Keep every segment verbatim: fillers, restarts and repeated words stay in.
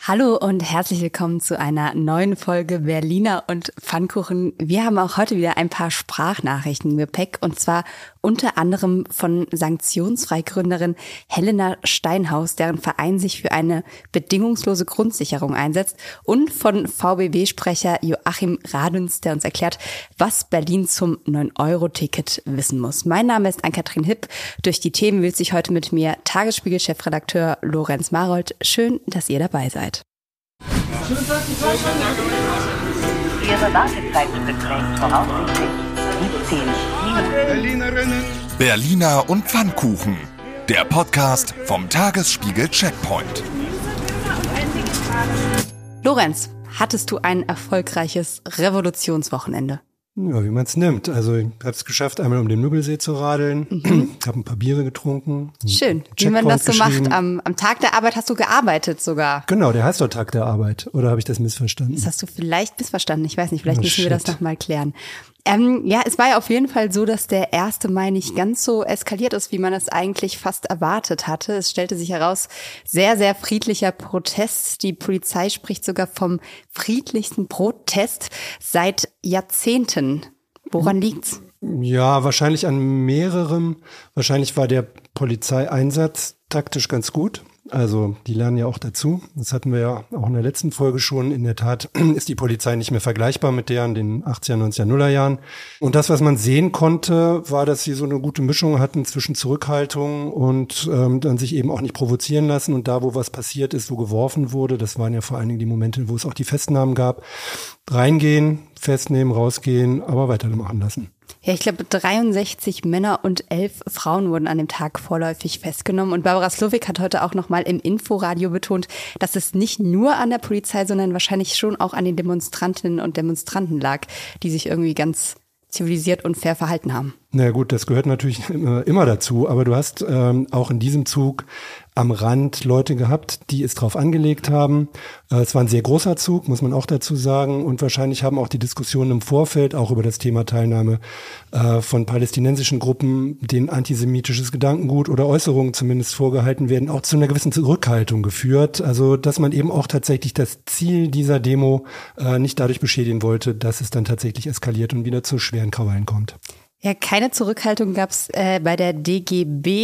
Hallo und herzlich willkommen zu einer neuen Folge Berliner und Pfannkuchen. Wir haben auch heute wieder ein paar Sprachnachrichten im Gepäck und zwar unter anderem von Sanktionsfreigründerin Helena Steinhaus, deren Verein sich für eine bedingungslose Grundsicherung einsetzt, und von V B B-Sprecher Joachim Radüns, der uns erklärt, was Berlin zum neun Euro Ticket wissen muss. Mein Name ist Ann-Kathrin Hipp. Durch die Themen wählt sich heute mit mir Tagesspiegel-Chefredakteur Lorenz Marold. Schön, dass ihr dabei seid. Ihre Wartezeit beträgt voraussichtlich siebzehn Minuten. Berliner und Pfannkuchen, der Podcast vom Tagesspiegel Checkpoint. Lorenz, hattest du ein erfolgreiches Revolutionswochenende? Ja, wie man es nimmt. Also ich habe es geschafft, einmal um den Müggelsee zu radeln, mhm. habe ein paar Biere getrunken. Schön, wie man das so macht. Am, am Tag der Arbeit hast du gearbeitet sogar. Genau, der heißt doch Tag der Arbeit. Oder habe ich das missverstanden? Das hast du vielleicht missverstanden. Ich weiß nicht, vielleicht oh, müssen shit. wir das nochmal klären. Ähm, ja, es war ja auf jeden Fall so, dass der erste Mai nicht ganz so eskaliert ist, wie man es eigentlich fast erwartet hatte. Es stellte sich heraus, sehr, sehr friedlicher Protest. Die Polizei spricht sogar vom friedlichsten Protest seit Jahrzehnten. Woran liegt's? Ja, wahrscheinlich an mehrerem. Wahrscheinlich war der Polizeieinsatz taktisch ganz gut. Also die lernen ja auch dazu. Das hatten wir ja auch in der letzten Folge schon. In der Tat ist die Polizei nicht mehr vergleichbar mit der in den achtziger, neunziger, Nuller Jahren. Und das, was man sehen konnte, war, dass sie so eine gute Mischung hatten zwischen Zurückhaltung und ähm, dann sich eben auch nicht provozieren lassen. Und da, wo was passiert ist, wo geworfen wurde, das waren ja vor allen Dingen die Momente, wo es auch die Festnahmen gab, reingehen, festnehmen, rausgehen, aber weitermachen lassen. Ja, ich glaube, dreiundsechzig Männer und elf Frauen wurden an dem Tag vorläufig festgenommen. Und Barbara Slowik hat heute auch nochmal im Inforadio betont, dass es nicht nur an der Polizei, sondern wahrscheinlich schon auch an den Demonstrantinnen und Demonstranten lag, die sich irgendwie ganz zivilisiert und fair verhalten haben. Na ja, gut, das gehört natürlich immer, immer dazu, aber du hast ähm, auch in diesem Zug am Rand Leute gehabt, die es drauf angelegt haben. Äh, es war ein sehr großer Zug, muss man auch dazu sagen, und wahrscheinlich haben auch die Diskussionen im Vorfeld auch über das Thema Teilnahme äh, von palästinensischen Gruppen, denen antisemitisches Gedankengut oder Äußerungen zumindest vorgehalten werden, auch zu einer gewissen Zurückhaltung geführt. Also, dass man eben auch tatsächlich das Ziel dieser Demo äh, nicht dadurch beschädigen wollte, dass es dann tatsächlich eskaliert und wieder zu schweren Krawallen kommt. Ja, keine Zurückhaltung gab's äh, bei der D G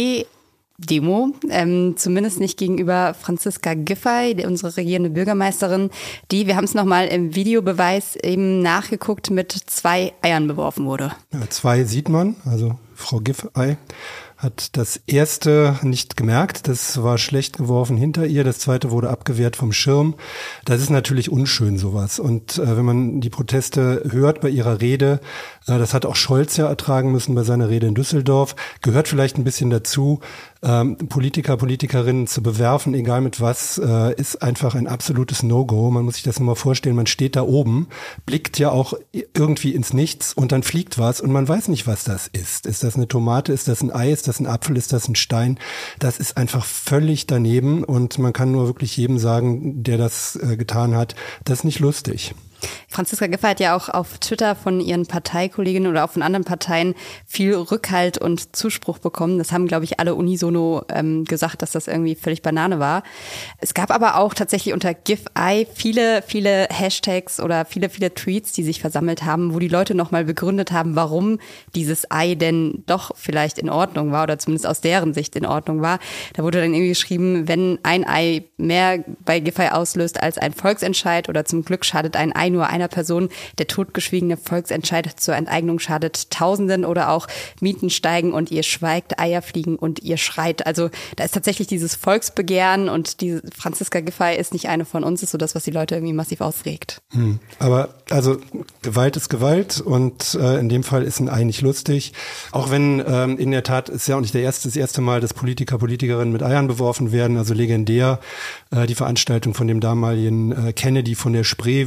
B-Demo, ähm, zumindest nicht gegenüber Franziska Giffey, unsere regierende Bürgermeisterin, die, wir haben es nochmal im Videobeweis eben nachgeguckt, mit zwei Eiern beworfen wurde. Ja, zwei sieht man, also Frau Giffey hat das erste nicht gemerkt, das war schlecht geworfen hinter ihr, das zweite wurde abgewehrt vom Schirm. Das ist natürlich unschön, sowas. Und äh, wenn man die Proteste hört bei ihrer Rede, äh, das hat auch Scholz ja ertragen müssen bei seiner Rede in Düsseldorf, gehört vielleicht ein bisschen dazu, ähm, Politiker, Politikerinnen zu bewerfen, egal mit was, äh, ist einfach ein absolutes No-Go. Man muss sich das nur mal vorstellen, man steht da oben, blickt ja auch irgendwie ins Nichts und dann fliegt was und man weiß nicht, was das ist. Ist das eine Tomate, ist das ein Ei, ist das ein Apfel, ist das ein Stein? Das ist einfach völlig daneben und man kann nur wirklich jedem sagen, der das äh, getan hat, das ist nicht lustig. Franziska Giffey hat ja auch auf Twitter von ihren Parteikolleginnen oder auch von anderen Parteien viel Rückhalt und Zuspruch bekommen. Das haben, glaube ich, alle unisono ähm, gesagt, dass das irgendwie völlig Banane war. Es gab aber auch tatsächlich unter Giffey viele, viele Hashtags oder viele, viele Tweets, die sich versammelt haben, wo die Leute nochmal begründet haben, warum dieses Ei denn doch vielleicht in Ordnung war oder zumindest aus deren Sicht in Ordnung war. Da wurde dann irgendwie geschrieben, wenn ein Ei mehr bei Giffey auslöst als ein Volksentscheid oder zum Glück schadet ein Ei nur einer Person, der totgeschwiegene Volksentscheid zur Enteignung schadet Tausenden, oder auch Mieten steigen und ihr schweigt, Eier fliegen und ihr schreit. Also da ist tatsächlich dieses Volksbegehren, und die Franziska Giffey ist nicht eine von uns, ist so das, was die Leute irgendwie massiv aufregt. Hm. Aber also Gewalt ist Gewalt und äh, in dem Fall ist ein Ei nicht lustig. Auch wenn ähm, in der Tat ist ja auch nicht der erste, das erste Mal, dass Politiker, Politikerinnen mit Eiern beworfen werden. Also legendär äh, die Veranstaltung von dem damaligen äh, Kennedy von der Spree, wie er sich hat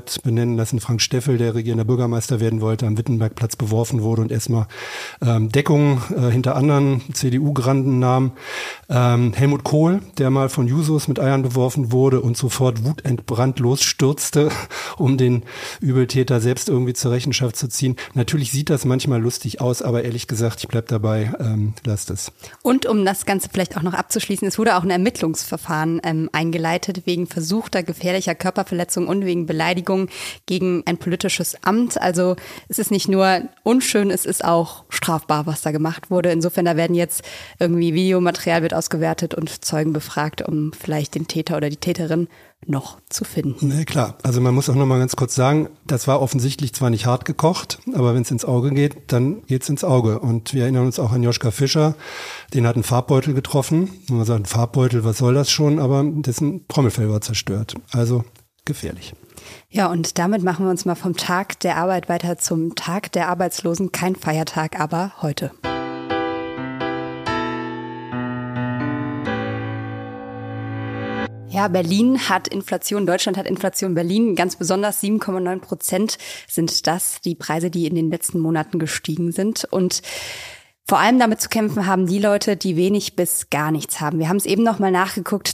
hat benennen lassen. Frank Steffel, der regierender Bürgermeister werden wollte, am Wittenbergplatz beworfen wurde und erstmal ähm, Deckung äh, hinter anderen C D U-Granden nahm. Ähm, Helmut Kohl, der mal von Jusos mit Eiern beworfen wurde und sofort wutentbrannt losstürzte, um den Übeltäter selbst irgendwie zur Rechenschaft zu ziehen. Natürlich sieht das manchmal lustig aus, aber ehrlich gesagt, ich bleib dabei, ähm, lasst es. Und um das Ganze vielleicht auch noch abzuschließen, es wurde auch ein Ermittlungsverfahren ähm, eingeleitet wegen versuchter gefährlicher Körperverletzung und wegen Beleidigung gegen ein politisches Amt. Also es ist nicht nur unschön, es ist auch strafbar, was da gemacht wurde. Insofern, da werden jetzt irgendwie Videomaterial wird ausgewertet und Zeugen befragt, um vielleicht den Täter oder die Täterin noch zu finden. Nee, klar. Also man muss auch noch mal ganz kurz sagen, das war offensichtlich zwar nicht hart gekocht, aber wenn es ins Auge geht, dann geht's ins Auge. Und wir erinnern uns auch an Joschka Fischer, den hat ein Farbbeutel getroffen. Und man sagt, ein Farbbeutel, was soll das schon? Aber dessen Trommelfell war zerstört. Also gefährlich. Ja, und damit machen wir uns mal vom Tag der Arbeit weiter zum Tag der Arbeitslosen. Kein Feiertag, aber heute. Ja, Berlin hat Inflation, Deutschland hat Inflation, Berlin ganz besonders sieben Komma neun Prozent sind das, die Preise, die in den letzten Monaten gestiegen sind. Und vor allem damit zu kämpfen haben die Leute, die wenig bis gar nichts haben. Wir haben es eben noch mal nachgeguckt,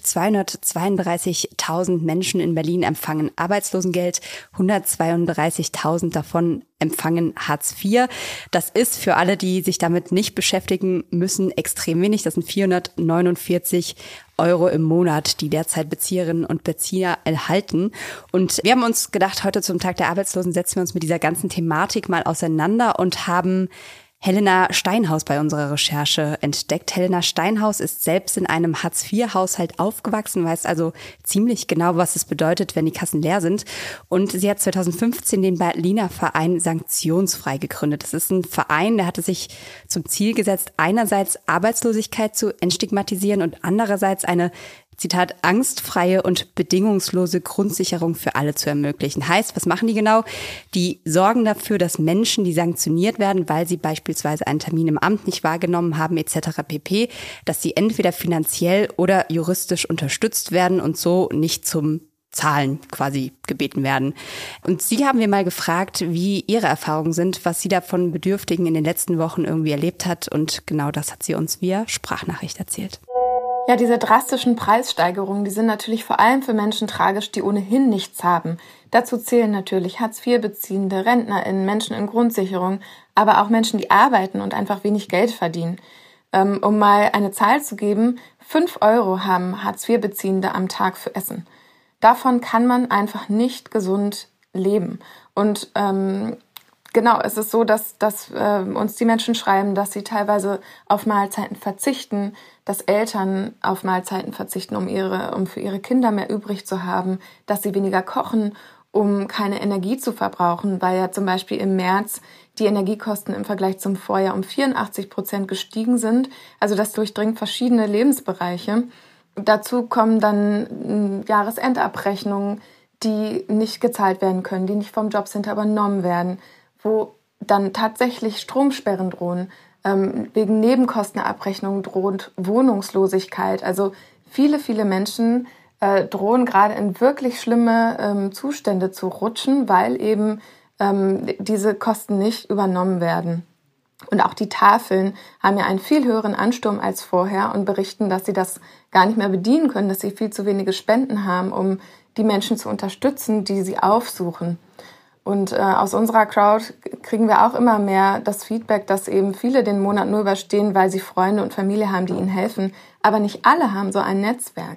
zweihundertzweiunddreißigtausend Menschen in Berlin empfangen Arbeitslosengeld, hundertzweiunddreißigtausend davon empfangen Hartz vier. Das ist für alle, die sich damit nicht beschäftigen müssen, extrem wenig. Das sind vierhundertneunundvierzig Euro im Monat, die derzeit Bezieherinnen und Bezieher erhalten. Und wir haben uns gedacht, heute zum Tag der Arbeitslosen setzen wir uns mit dieser ganzen Thematik mal auseinander und haben Helena Steinhaus bei unserer Recherche entdeckt. Helena Steinhaus ist selbst in einem Hartz vier Haushalt aufgewachsen, weiß also ziemlich genau, was es bedeutet, wenn die Kassen leer sind. Und sie hat zweitausendfünfzehn den Berliner Verein Sanktionsfrei gegründet. Das ist ein Verein, der hatte sich zum Ziel gesetzt, einerseits Arbeitslosigkeit zu entstigmatisieren und andererseits eine, Zitat, angstfreie und bedingungslose Grundsicherung für alle zu ermöglichen. Heißt, was machen die genau? Die sorgen dafür, dass Menschen, die sanktioniert werden, weil sie beispielsweise einen Termin im Amt nicht wahrgenommen haben et cetera pp., dass sie entweder finanziell oder juristisch unterstützt werden und so nicht zum Zahlen quasi gebeten werden. Und Sie haben wir mal gefragt, wie Ihre Erfahrungen sind, was sie da von Bedürftigen in den letzten Wochen irgendwie erlebt hat. Und genau das hat sie uns via Sprachnachricht erzählt. Ja, diese drastischen Preissteigerungen, die sind natürlich vor allem für Menschen tragisch, die ohnehin nichts haben. Dazu zählen natürlich Hartz vier Beziehende, RentnerInnen, Menschen in Grundsicherung, aber auch Menschen, die arbeiten und einfach wenig Geld verdienen. Ähm, um mal eine Zahl zu geben, fünf Euro haben Hartz vier Beziehende am Tag für Essen. Davon kann man einfach nicht gesund leben. Und ähm, genau, es ist so, dass, dass äh, uns die Menschen schreiben, dass sie teilweise auf Mahlzeiten verzichten, dass Eltern auf Mahlzeiten verzichten, um ihre, um für ihre Kinder mehr übrig zu haben, dass sie weniger kochen, um keine Energie zu verbrauchen, weil ja zum Beispiel im März die Energiekosten im Vergleich zum Vorjahr um vierundachtzig Prozent gestiegen sind. Also das durchdringt verschiedene Lebensbereiche. Dazu kommen dann Jahresendabrechnungen, die nicht gezahlt werden können, die nicht vom Jobcenter übernommen werden, wo dann tatsächlich Stromsperren drohen. Ähm, wegen Nebenkostenabrechnungen droht Wohnungslosigkeit. Also viele, viele Menschen äh, drohen gerade in wirklich schlimme ähm, Zustände zu rutschen, weil eben ähm, diese Kosten nicht übernommen werden. Und auch die Tafeln haben ja einen viel höheren Ansturm als vorher und berichten, dass sie das gar nicht mehr bedienen können, dass sie viel zu wenige Spenden haben, um die Menschen zu unterstützen, die sie aufsuchen. Und äh, aus unserer Crowd kriegen wir auch immer mehr das Feedback, dass eben viele den Monat nur überstehen, weil sie Freunde und Familie haben, die ihnen helfen. Aber nicht alle haben so ein Netzwerk.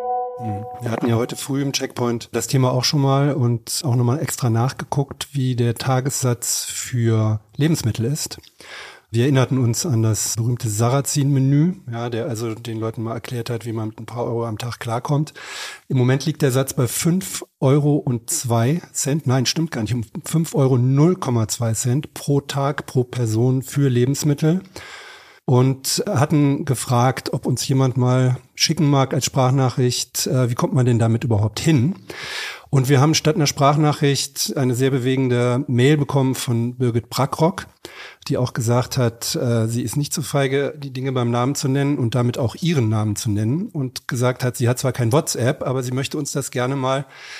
Wir hatten ja heute früh im Checkpoint das Thema auch schon mal und auch nochmal extra nachgeguckt, wie der Tagessatz für Lebensmittel ist. Wir erinnerten uns an das berühmte Sarrazin-Menü, ja, der also den Leuten mal erklärt hat, wie man mit ein paar Euro am Tag klarkommt. Im Moment liegt der Satz bei fünf Euro und zwei Cent. Nein, stimmt gar nicht. Um fünf Euro null Komma zwei Cent pro Tag, pro Person für Lebensmittel. Und hatten gefragt, ob uns jemand mal schicken mag als Sprachnachricht, äh, wie kommt man denn damit überhaupt hin? Und wir haben statt einer Sprachnachricht eine sehr bewegende Mail bekommen von Birgit Brackrock, die auch gesagt hat, äh, sie ist nicht so feige, die Dinge beim Namen zu nennen und damit auch ihren Namen zu nennen und gesagt hat, sie hat zwar kein WhatsApp, aber sie möchte uns das gerne mal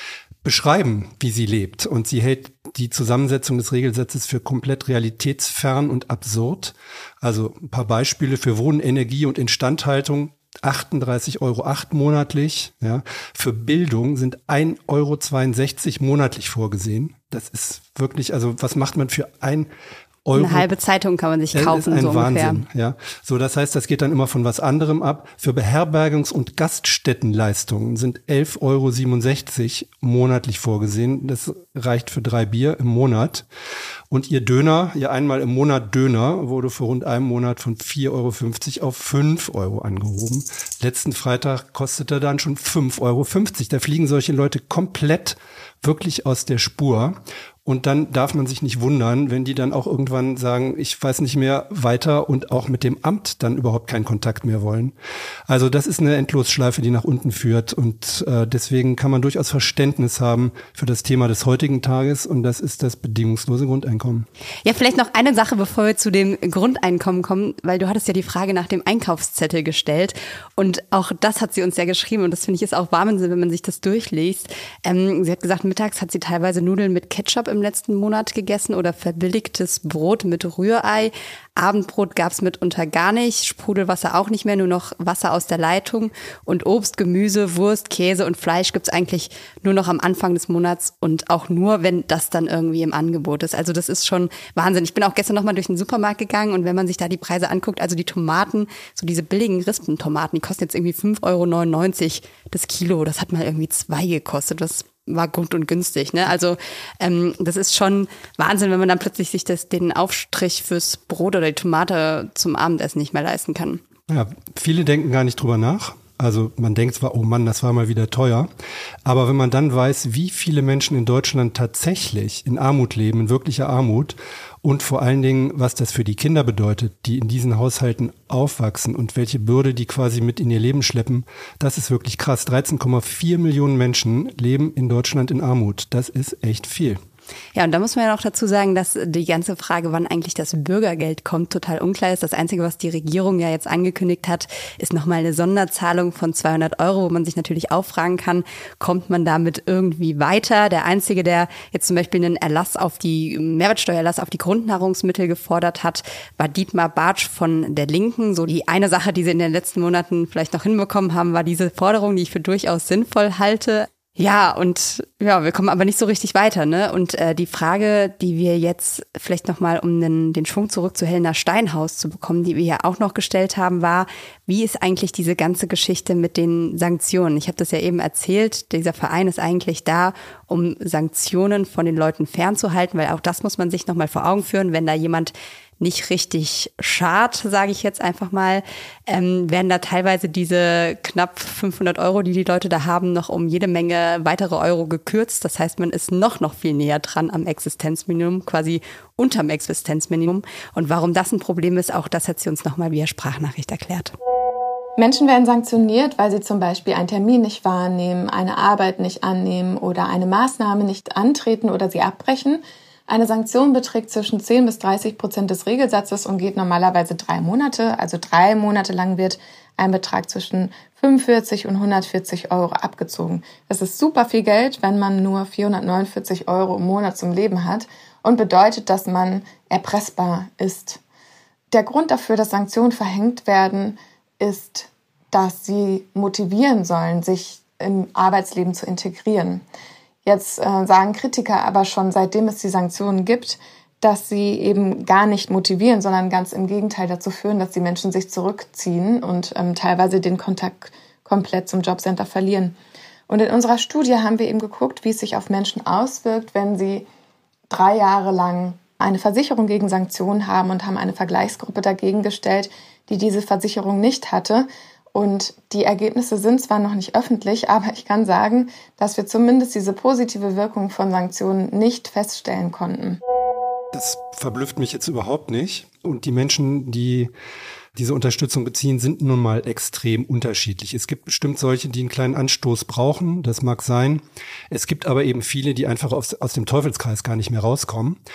beschreiben, wie sie lebt. Und sie hält die Zusammensetzung des Regelsatzes für komplett realitätsfern und absurd. Also ein paar Beispiele für Wohnen, Energie und Instandhaltung. achtunddreißig Euro acht monatlich. Ja. Für Bildung sind ein Euro zweiundsechzig monatlich vorgesehen. Das ist wirklich, also was macht man für ein Euro? Eine halbe Zeitung kann man sich kaufen, das ist ein so ungefähr. Wahnsinn, ja. So, das heißt, das geht dann immer von was anderem ab. Für Beherbergungs- und Gaststättenleistungen sind elf Euro siebenundsechzig monatlich vorgesehen. Das reicht für drei Bier im Monat. Und ihr Döner, ihr einmal im Monat Döner, wurde vor rund einem Monat von vier Euro fünfzig auf fünf Euro angehoben. Letzten Freitag kostete dann schon fünf Euro fünfzig. Da fliegen solche Leute komplett wirklich aus der Spur. Und dann darf man sich nicht wundern, wenn die dann auch irgendwann sagen, ich weiß nicht mehr weiter und auch mit dem Amt dann überhaupt keinen Kontakt mehr wollen. Also das ist eine Endlosschleife, die nach unten führt. Und äh, deswegen kann man durchaus Verständnis haben für das Thema des heutigen Tages. Und das ist das bedingungslose Grundeinkommen. Ja, vielleicht noch eine Sache, bevor wir zu dem Grundeinkommen kommen, weil du hattest ja die Frage nach dem Einkaufszettel gestellt. Und auch das hat sie uns ja geschrieben. Und das finde ich ist auch Wahnsinn, wenn man sich das durchliest. Ähm, sie hat gesagt, mittags hat sie teilweise Nudeln mit Ketchup im letzten Monat gegessen oder verbilligtes Brot mit Rührei. Abendbrot gab's mitunter gar nicht, Sprudelwasser auch nicht mehr, nur noch Wasser aus der Leitung. Und Obst, Gemüse, Wurst, Käse und Fleisch gibt's eigentlich nur noch am Anfang des Monats und auch nur, wenn das dann irgendwie im Angebot ist. Also das ist schon Wahnsinn. Ich bin auch gestern nochmal durch den Supermarkt gegangen und wenn man sich da die Preise anguckt, also die Tomaten, so diese billigen Rispentomaten, die kosten jetzt irgendwie fünf Euro neunundneunzig das Kilo. Das hat mal irgendwie zwei gekostet. Das war gut und günstig, ne? Also ähm, das ist schon Wahnsinn, wenn man dann plötzlich sich das, den Aufstrich fürs Brot oder die Tomate zum Abendessen nicht mehr leisten kann. Ja, viele denken gar nicht drüber nach. Also man denkt zwar, oh Mann, das war mal wieder teuer. Aber wenn man dann weiß, wie viele Menschen in Deutschland tatsächlich in Armut leben, in wirklicher Armut und vor allen Dingen, was das für die Kinder bedeutet, die in diesen Haushalten aufwachsen und welche Bürde die quasi mit in ihr Leben schleppen, das ist wirklich krass. dreizehn Komma vier Millionen Menschen leben in Deutschland in Armut. Das ist echt viel. Ja, und da muss man ja noch dazu sagen, dass die ganze Frage, wann eigentlich das Bürgergeld kommt, total unklar ist. Das Einzige, was die Regierung ja jetzt angekündigt hat, ist nochmal eine Sonderzahlung von zweihundert Euro, wo man sich natürlich auch fragen kann, kommt man damit irgendwie weiter? Der Einzige, der jetzt zum Beispiel einen Erlass auf die, Mehrwertsteuererlass auf die Grundnahrungsmittel gefordert hat, war Dietmar Bartsch von der Linken. So die eine Sache, die sie in den letzten Monaten vielleicht noch hinbekommen haben, war diese Forderung, die ich für durchaus sinnvoll halte. Ja, und ja, wir kommen aber nicht so richtig weiter, ne? Und äh, die Frage, die wir jetzt vielleicht nochmal, um den, den Schwung zurück zu Helena Steinhaus zu bekommen, die wir ja auch noch gestellt haben, war, wie ist eigentlich diese ganze Geschichte mit den Sanktionen? Ich habe das ja eben erzählt, dieser Verein ist eigentlich da, um Sanktionen von den Leuten fernzuhalten, weil auch das muss man sich nochmal vor Augen führen, wenn da jemand nicht richtig schart, sage ich jetzt einfach mal, ähm, werden da teilweise diese knapp fünfhundert Euro, die die Leute da haben, noch um jede Menge weitere Euro gekürzt. Das heißt, man ist noch, noch viel näher dran am Existenzminimum, quasi unterm Existenzminimum. Und warum das ein Problem ist, auch das hat sie uns nochmal via Sprachnachricht erklärt. Menschen werden sanktioniert, weil sie zum Beispiel einen Termin nicht wahrnehmen, eine Arbeit nicht annehmen oder eine Maßnahme nicht antreten oder sie abbrechen. Eine Sanktion beträgt zwischen zehn bis dreißig Prozent des Regelsatzes und geht normalerweise drei Monate. Also drei Monate lang wird ein Betrag zwischen fünfundvierzig und hundertvierzig Euro abgezogen. Das ist super viel Geld, wenn man nur vierhundertneunundvierzig Euro im Monat zum Leben hat und bedeutet, dass man erpressbar ist. Der Grund dafür, dass Sanktionen verhängt werden, ist, dass sie motivieren sollen, sich im Arbeitsleben zu integrieren. Jetzt äh, sagen Kritiker aber schon, seitdem es die Sanktionen gibt, dass sie eben gar nicht motivieren, sondern ganz im Gegenteil dazu führen, dass die Menschen sich zurückziehen und ähm, teilweise den Kontakt komplett zum Jobcenter verlieren. Und in unserer Studie haben wir eben geguckt, wie es sich auf Menschen auswirkt, wenn sie drei Jahre lang eine Versicherung gegen Sanktionen haben und haben eine Vergleichsgruppe dagegen gestellt, die diese Versicherung nicht hatte. Und die Ergebnisse sind zwar noch nicht öffentlich, aber ich kann sagen, dass wir zumindest diese positive Wirkung von Sanktionen nicht feststellen konnten. Das verblüfft mich jetzt überhaupt nicht. Und die Menschen, die diese Unterstützung beziehen, sind nun mal extrem unterschiedlich. Es gibt bestimmt solche, die einen kleinen Anstoß brauchen, das mag sein. Es gibt aber eben viele, die einfach aus, aus dem Teufelskreis gar nicht mehr rauskommen.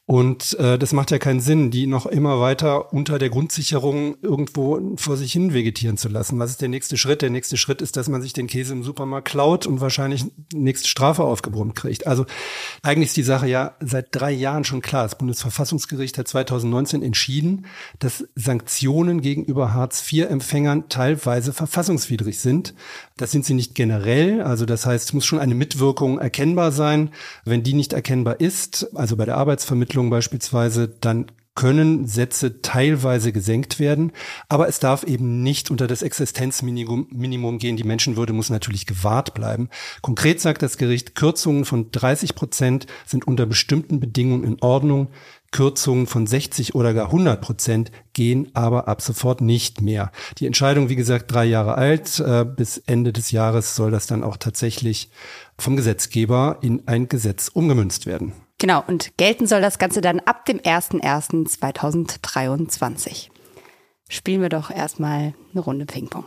Und äh, das macht ja keinen Sinn, die noch immer weiter unter der Grundsicherung irgendwo vor sich hin vegetieren zu lassen. Was ist der nächste Schritt? Der nächste Schritt ist, dass man sich den Käse im Supermarkt klaut und wahrscheinlich nächste Strafe aufgebrummt kriegt. Also eigentlich ist die Sache ja seit drei Jahren schon klar. Das Bundesverfassungsgericht hat zweitausendneunzehn entschieden, dass Sanktionen gegenüber Hartz vier Empfängern teilweise verfassungswidrig sind. Das sind sie nicht generell. Also das heißt, es muss schon eine Mitwirkung erkennbar sein. Wenn die nicht erkennbar ist, also bei der Arbeitsvermittlung beispielsweise, dann können Sätze teilweise gesenkt werden, aber es darf eben nicht unter das Existenzminimum Minimum gehen. Die Menschenwürde muss natürlich gewahrt bleiben. Konkret sagt das Gericht, Kürzungen von dreißig Prozent sind unter bestimmten Bedingungen in Ordnung. Kürzungen von sechzig oder gar hundert Prozent gehen aber ab sofort nicht mehr. Die Entscheidung, wie gesagt, drei Jahre alt. Äh, bis Ende des Jahres soll das dann auch tatsächlich vom Gesetzgeber in ein Gesetz umgemünzt werden. Genau, und gelten soll das Ganze dann ab dem ersten ersten zweitausenddreiundzwanzig. Spielen wir doch erstmal eine Runde Ping-Pong.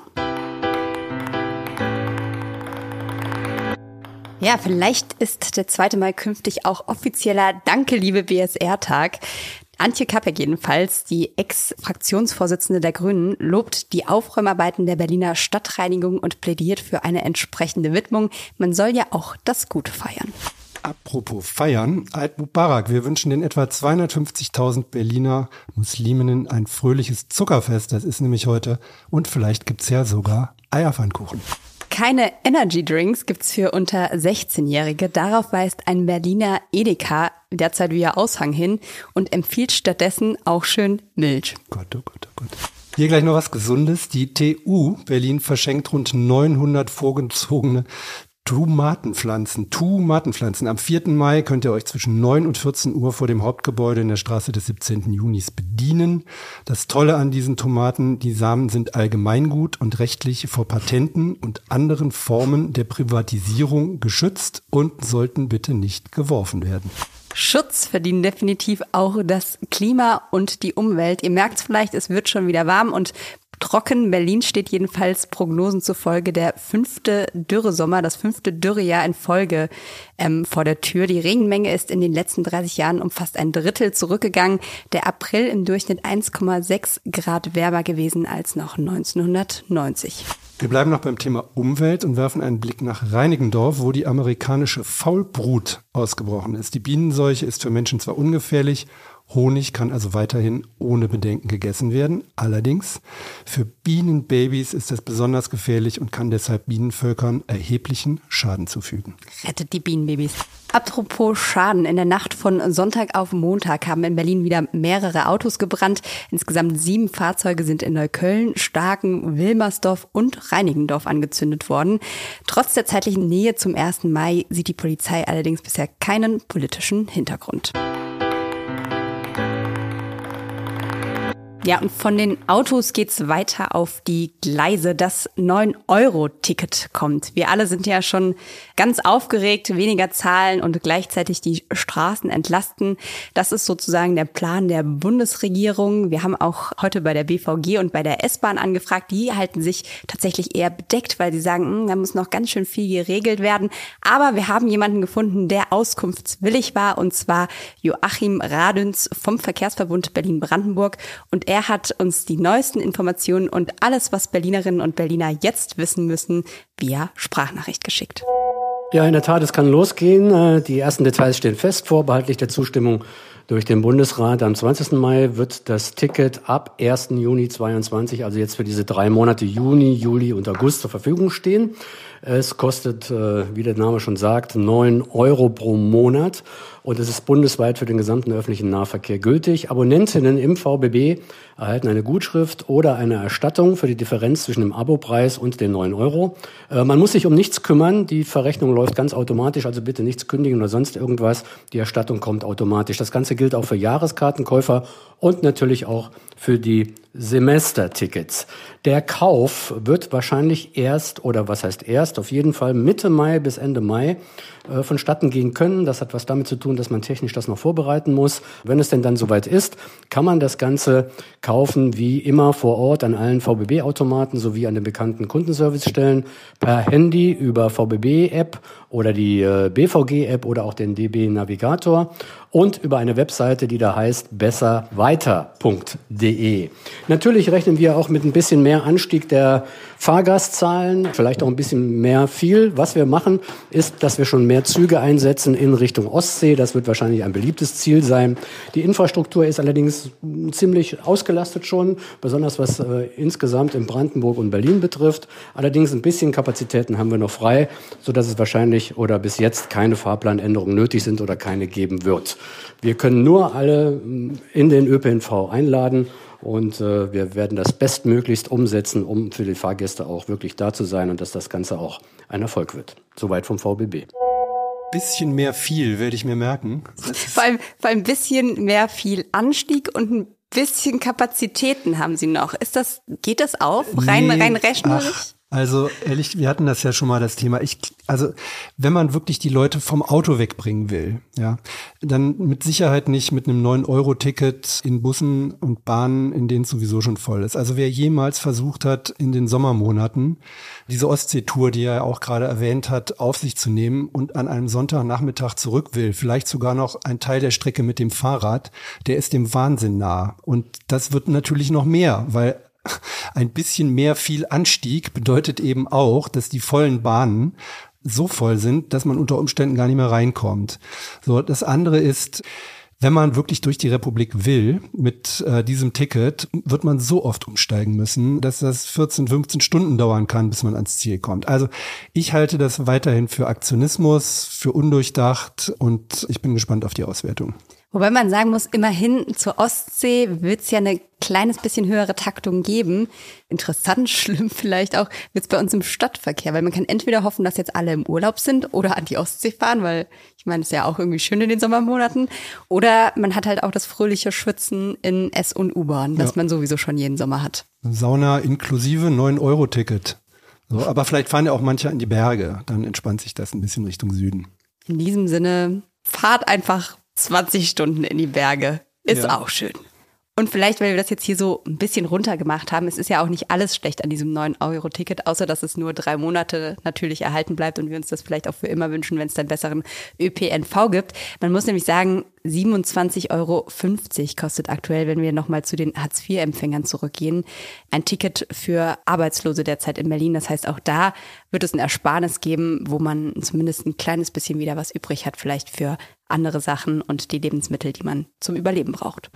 Ja, vielleicht ist der zweite Mai künftig auch offizieller Danke, liebe B S R-Tag. Antje Kappeck jedenfalls, die Ex-Fraktionsvorsitzende der Grünen, lobt die Aufräumarbeiten der Berliner Stadtreinigung und plädiert für eine entsprechende Widmung. Man soll ja auch das Gute feiern. Apropos feiern, Eid Mubarak, wir wünschen den etwa zweihundertfünfzigtausend Berliner Musliminnen ein fröhliches Zuckerfest. Das ist nämlich heute. Und vielleicht gibt's ja sogar Eierpfannkuchen. Keine Energy Drinks gibt's für unter sechzehnjährige. Darauf weist ein Berliner Edeka derzeit wie Aushang hin und empfiehlt stattdessen auch schön Milch. Gott, oh Gott, oh Gott. Hier gleich noch was Gesundes. Die T U Berlin verschenkt rund neunhundert vorgezogene Tomatenpflanzen, Tomatenpflanzen. Am vierten Mai könnt ihr euch zwischen neun und vierzehn Uhr vor dem Hauptgebäude in der Straße des siebzehnten Junis bedienen. Das Tolle an diesen Tomaten, die Samen sind Allgemeingut und rechtlich vor Patenten und anderen Formen der Privatisierung geschützt und sollten bitte nicht geworfen werden. Schutz verdienen definitiv auch das Klima und die Umwelt. Ihr merkt es vielleicht, es wird schon wieder warm und trocken. Berlin steht jedenfalls Prognosen zufolge der fünfte Dürresommer, das fünfte Dürrejahr in Folge ähm, vor der Tür. Die Regenmenge ist in den letzten dreißig Jahren um fast ein Drittel zurückgegangen. Der April im Durchschnitt eins Komma sechs Grad wärmer gewesen als noch neunzehnhundertneunzig. Wir bleiben noch beim Thema Umwelt und werfen einen Blick nach Reinickendorf, wo die amerikanische Faulbrut ausgebrochen ist. Die Bienenseuche ist für Menschen zwar ungefährlich, Honig kann also weiterhin ohne Bedenken gegessen werden. Allerdings für Bienenbabys ist das besonders gefährlich und kann deshalb Bienenvölkern erheblichen Schaden zufügen. Rettet die Bienenbabys. Apropos Schaden. In der Nacht von Sonntag auf Montag haben in Berlin wieder mehrere Autos gebrannt. Insgesamt sieben Fahrzeuge sind in Neukölln, Starken, Wilmersdorf und Reinickendorf angezündet worden. Trotz der zeitlichen Nähe zum ersten Mai sieht die Polizei allerdings bisher keinen politischen Hintergrund. Ja, und von den Autos geht's weiter auf die Gleise. Das neun Euro Ticket kommt. Wir alle sind ja schon ganz aufgeregt, weniger zahlen und gleichzeitig die Straßen entlasten. Das ist sozusagen der Plan der Bundesregierung. Wir haben auch heute bei der B V G und bei der S-Bahn angefragt. Die halten sich tatsächlich eher bedeckt, weil sie sagen, da muss noch ganz schön viel geregelt werden. Aber wir haben jemanden gefunden, der auskunftswillig war, und zwar Joachim Radüns vom Verkehrsverbund Berlin-Brandenburg. Und er Er hat uns die neuesten Informationen und alles, was Berlinerinnen und Berliner jetzt wissen müssen, via Sprachnachricht geschickt. Ja, in der Tat, es kann losgehen. Die ersten Details stehen fest, vorbehaltlich der Zustimmung durch den Bundesrat. Am zwanzigsten Mai wird das Ticket ab ersten Juni zweiundzwanzig, also jetzt für diese drei Monate Juni, Juli und August zur Verfügung stehen. Es kostet, wie der Name schon sagt, neun Euro pro Monat. Und es ist bundesweit für den gesamten öffentlichen Nahverkehr gültig. Abonnentinnen im V B B erhalten eine Gutschrift oder eine Erstattung für die Differenz zwischen dem Abopreis und den neun Euro. Äh, man muss sich um nichts kümmern. Die Verrechnung läuft ganz automatisch, also bitte nichts kündigen oder sonst irgendwas. Die Erstattung kommt automatisch. Das Ganze gilt auch für Jahreskartenkäufer und natürlich auch für die Semestertickets. Der Kauf wird wahrscheinlich erst, oder was heißt erst, auf jeden Fall Mitte Mai bis Ende Mai äh, vonstatten gehen können. Das hat was damit zu tun, dass man technisch das noch vorbereiten muss. Wenn es denn dann soweit ist, kann man das Ganze kaufen, wie immer vor Ort an allen V B B-Automaten sowie an den bekannten Kundenservicestellen, per Handy über V B B-App oder die äh, B V G-App oder auch den D B-Navigator und über eine Webseite, die da heißt besser weiter punkt de. Natürlich rechnen wir auch mit ein bisschen mehr Anstieg der Fahrgastzahlen, vielleicht auch ein bisschen mehr viel. Was wir machen, ist, dass wir schon mehr Züge einsetzen in Richtung Ostsee. Das wird wahrscheinlich ein beliebtes Ziel sein. Die Infrastruktur ist allerdings ziemlich ausgelastet schon, besonders was äh, insgesamt in Brandenburg und Berlin betrifft. Allerdings ein bisschen Kapazitäten haben wir noch frei, sodass es wahrscheinlich oder bis jetzt keine Fahrplanänderungen nötig sind oder keine geben wird. Wir können nur alle in den Ö P N V einladen und äh, wir werden das bestmöglichst umsetzen, um für die Fahrgäste auch wirklich da zu sein und dass das Ganze auch ein Erfolg wird. Soweit vom V B B. Bisschen mehr viel werde ich mir merken. Vor allem, vor allem ein bisschen mehr viel Anstieg und ein bisschen Kapazitäten haben Sie noch. Ist das, geht das auf? Rein, Nee, rein rechnerisch? ach, also ehrlich, wir hatten das ja schon mal, das Thema. Ich, also wenn man wirklich die Leute vom Auto wegbringen will, ja, dann mit Sicherheit nicht mit einem neun Euro Ticket in Bussen und Bahnen, in denen es sowieso schon voll ist. Also wer jemals versucht hat, in den Sommermonaten diese Ostsee-Tour, die er auch gerade erwähnt hat, auf sich zu nehmen und an einem Sonntagnachmittag zurück will, vielleicht sogar noch ein Teil der Strecke mit dem Fahrrad, der ist dem Wahnsinn nah. Und das wird natürlich noch mehr, weil ein bisschen mehr viel Anstieg bedeutet eben auch, dass die vollen Bahnen so voll sind, dass man unter Umständen gar nicht mehr reinkommt. So, das andere ist, wenn man wirklich durch die Republik will mit äh, diesem Ticket, wird man so oft umsteigen müssen, dass das vierzehn, fünfzehn Stunden dauern kann, bis man ans Ziel kommt. Also ich halte das weiterhin für Aktionismus, für undurchdacht und ich bin gespannt auf die Auswertung. Wobei man sagen muss, immerhin zur Ostsee wird es ja eine kleines bisschen höhere Taktung geben. Interessant, schlimm vielleicht auch, wird es bei uns im Stadtverkehr, weil man kann entweder hoffen, dass jetzt alle im Urlaub sind oder an die Ostsee fahren, weil ich meine, es ist ja auch irgendwie schön in den Sommermonaten. Oder man hat halt auch das fröhliche Schwitzen in S- und U-Bahn, das ja. man sowieso schon jeden Sommer hat. Sauna inklusive neun Euro Ticket. So, aber vielleicht fahren ja auch manche an die Berge, dann entspannt sich das ein bisschen Richtung Süden. In diesem Sinne, fahrt einfach zwanzig Stunden in die Berge. Ist ja. auch schön. Und vielleicht, weil wir das jetzt hier so ein bisschen runtergemacht haben, es ist ja auch nicht alles schlecht an diesem neun Euro Ticket, außer dass es nur drei Monate natürlich erhalten bleibt und wir uns das vielleicht auch für immer wünschen, wenn es dann besseren Ö P N V gibt. Man muss nämlich sagen, siebenundzwanzig Euro fünfzig kostet aktuell, wenn wir nochmal zu den Hartz vier Empfängern zurückgehen, ein Ticket für Arbeitslose derzeit in Berlin. Das heißt, auch da wird es ein Ersparnis geben, wo man zumindest ein kleines bisschen wieder was übrig hat, vielleicht für andere Sachen und die Lebensmittel, die man zum Überleben braucht.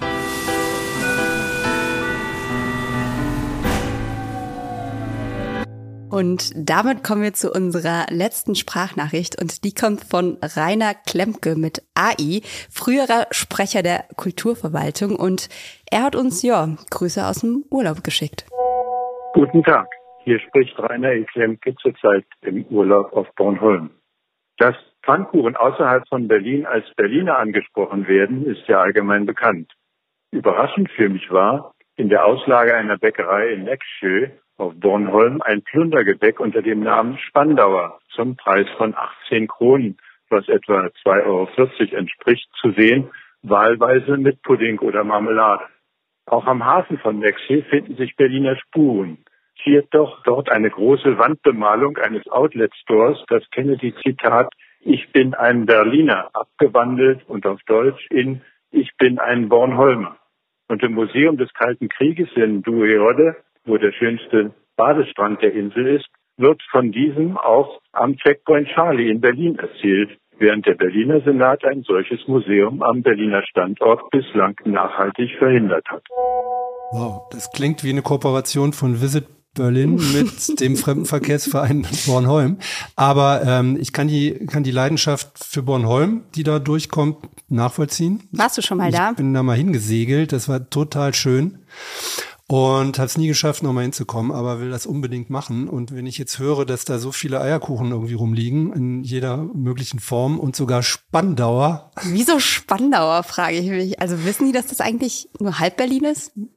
Und damit kommen wir zu unserer letzten Sprachnachricht und die kommt von Rainer Klemke mit A I, früherer Sprecher der Kulturverwaltung und er hat uns, ja, Grüße aus dem Urlaub geschickt. Guten Tag, hier spricht Rainer E. Klemke zurzeit im Urlaub auf Bornholm. Dass Pfannkuchen außerhalb von Berlin als Berliner angesprochen werden, ist ja allgemein bekannt. Überraschend für mich war, in der Auslage einer Bäckerei in Exschö auf Bornholm ein Plundergebäck unter dem Namen Spandauer zum Preis von achtzehn Kronen, was etwa zwei Euro vierzig entspricht, zu sehen, wahlweise mit Pudding oder Marmelade. Auch am Hafen von Nexö finden sich Berliner Spuren. Ziert doch dort eine große Wandbemalung eines Outlet-Stores, das Kennedy-Zitat "Ich bin ein Berliner" abgewandelt und auf Deutsch in "Ich bin ein Bornholmer". Und im Museum des Kalten Krieges in Dueode, wo der schönste Badestrand der Insel ist, wird von diesem auch am Checkpoint Charlie in Berlin erzählt, während der Berliner Senat ein solches Museum am Berliner Standort bislang nachhaltig verhindert hat. Wow, das klingt wie eine Kooperation von Visit Berlin mit dem Fremdenverkehrsverein Bornholm. Aber ähm, ich kann die kann die Leidenschaft für Bornholm, die da durchkommt, nachvollziehen. Warst du schon mal da? Ich bin da mal hingesegelt, das war total schön. Und habe es nie geschafft, nochmal hinzukommen, aber will das unbedingt machen. Und wenn ich jetzt höre, dass da so viele Eierkuchen irgendwie rumliegen, in jeder möglichen Form und sogar Spandauer. Wieso Spandauer, frage ich mich. Also wissen die, dass das eigentlich nur halb Berlin ist?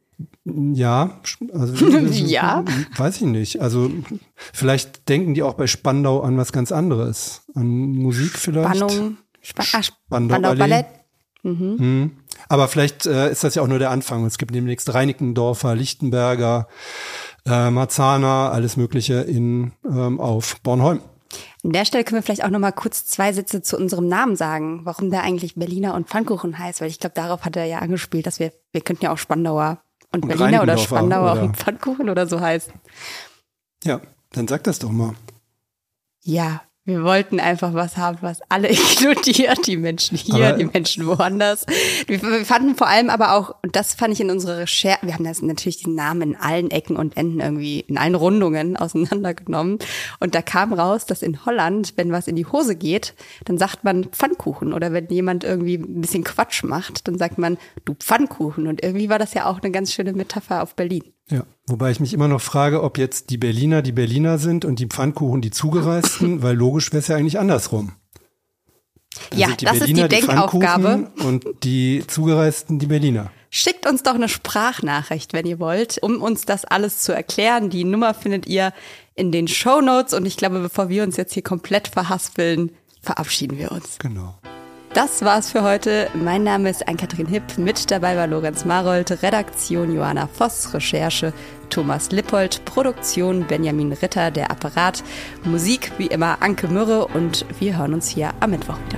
Ja, also ja, weiß ich nicht. Also vielleicht denken die auch bei Spandau an was ganz anderes. An Musik vielleicht. Spannung, Sp- ah, Spandau, Spandau Ballett. Mhm. Mhm. Aber vielleicht äh, ist das ja auch nur der Anfang. Es gibt demnächst Reinickendorfer, Lichtenberger, äh, Marzahner, alles Mögliche in ähm, auf Bornholm. An der Stelle können wir vielleicht auch noch mal kurz zwei Sätze zu unserem Namen sagen, warum der eigentlich Berliner und Pfannkuchen heißt, weil ich glaube, darauf hat er ja angespielt, dass wir, wir könnten ja auch Spandauer und, und Berliner oder Spandauer oder und Pfannkuchen oder so heißen. Ja, dann sag das doch mal. Ja, wir wollten einfach was haben, was alle inkludiert, die Menschen hier, aber die Menschen woanders. Wir, wir fanden vor allem aber auch, und das fand ich in unserer Recherche, wir haben das natürlich den Namen in allen Ecken und Enden irgendwie, in allen Rundungen auseinandergenommen. Und da kam raus, dass in Holland, wenn was in die Hose geht, dann sagt man Pfannkuchen. Oder wenn jemand irgendwie ein bisschen Quatsch macht, dann sagt man, du Pfannkuchen. Und irgendwie war das ja auch eine ganz schöne Metapher auf Berlin. Ja, wobei ich mich immer noch frage, ob jetzt die Berliner die Berliner sind und die Pfannkuchen die Zugereisten, weil logisch wäre es ja eigentlich andersrum. Dann ja, die das Berliner ist die Denkaufgabe. Die und die Zugereisten die Berliner. Schickt uns doch eine Sprachnachricht, wenn ihr wollt, um uns das alles zu erklären. Die Nummer findet ihr in den Shownotes und ich glaube, bevor wir uns jetzt hier komplett verhaspeln, verabschieden wir uns. Genau. Das war's für heute. Mein Name ist Ann-Kathrin Hipp. Mit dabei war Lorenz Marold, Redaktion Johanna Voss, Recherche Thomas Lippold, Produktion Benjamin Ritter, der Apparat, Musik wie immer Anke Mürre und wir hören uns hier am Mittwoch wieder.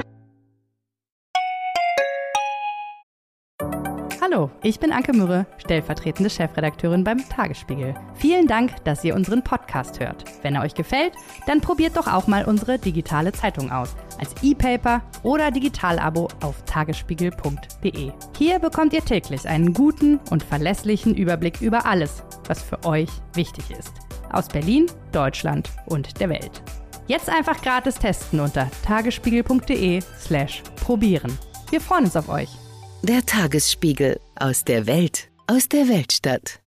Hallo, ich bin Anke Mürre, stellvertretende Chefredakteurin beim Tagesspiegel. Vielen Dank, dass ihr unseren Podcast hört. Wenn er euch gefällt, dann probiert doch auch mal unsere digitale Zeitung aus. Als E-Paper oder Digital-Abo auf tagesspiegel punkt de. Hier bekommt ihr täglich einen guten und verlässlichen Überblick über alles, was für euch wichtig ist. Aus Berlin, Deutschland und der Welt. Jetzt einfach gratis testen unter tagesspiegel punkt de slash probieren. Wir freuen uns auf euch. Der Tagesspiegel, aus der Welt, aus der Weltstadt.